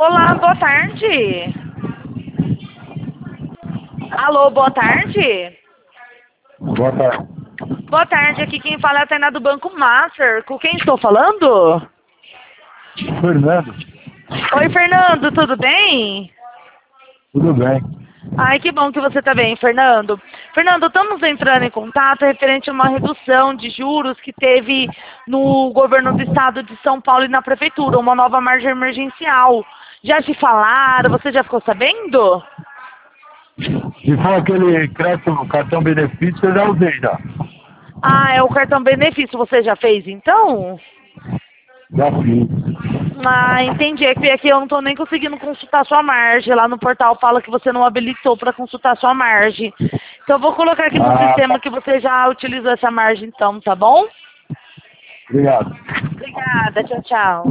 Olá, boa tarde. Alô, boa tarde. Boa tarde. Boa tarde, aqui quem fala é a Tainá do Banco Master. Com quem estou falando? Fernando, Oi, Fernando, tudo bem? tudo bem? Ai, que bom que você está bem, Fernando. Fernando, estamos entrando em contato referente a uma redução de juros que teve no governo do estado de São Paulo e na prefeitura, uma nova margem emergencial. Já te falaram? Você já ficou sabendo? Se for aquele crédito, cartão benefício, eu já usei já. Ah, é o cartão benefício. Você já fez, então? Já fiz. Ah, entendi. É que aqui eu não estou nem conseguindo consultar sua margem. Lá no portal fala que você não habilitou para consultar sua margem. Então eu vou colocar aqui no Ah, sistema que você já utilizou essa margem, então, tá bom? obrigado. Obrigada. Tchau, tchau.